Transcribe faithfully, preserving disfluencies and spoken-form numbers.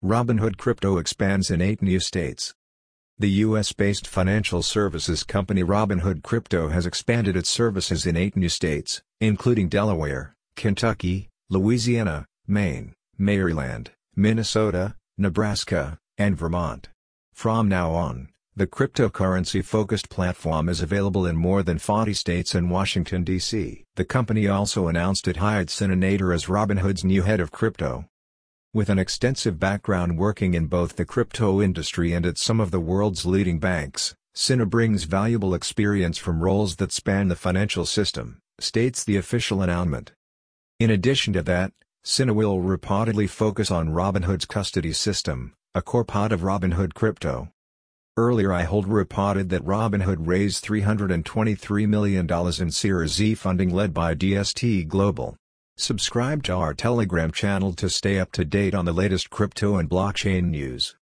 Robinhood Crypto expands in eight new states. The U S-based financial services company Robinhood Crypto has expanded its services in eight new states, including Delaware, Kentucky, Louisiana, Maine, Maryland, Minnesota, Nebraska, and Vermont. From now on, the cryptocurrency-focused platform is available in more than forty states and Washington, D C The company also announced it hired Sina Nader as Robinhood's new head of crypto. With an extensive background working in both the crypto industry and at some of the world's leading banks, Sina brings valuable experience from roles that span the financial system, states the official announcement. In addition to that, Sina will reportedly focus on Robinhood's custody system, a core part of Robinhood Crypto. Earlier iHold reported that Robinhood raised three hundred twenty-three million dollars in Series Z funding led by D S T Global. Subscribe to our Telegram channel to stay up to date on the latest crypto and blockchain news.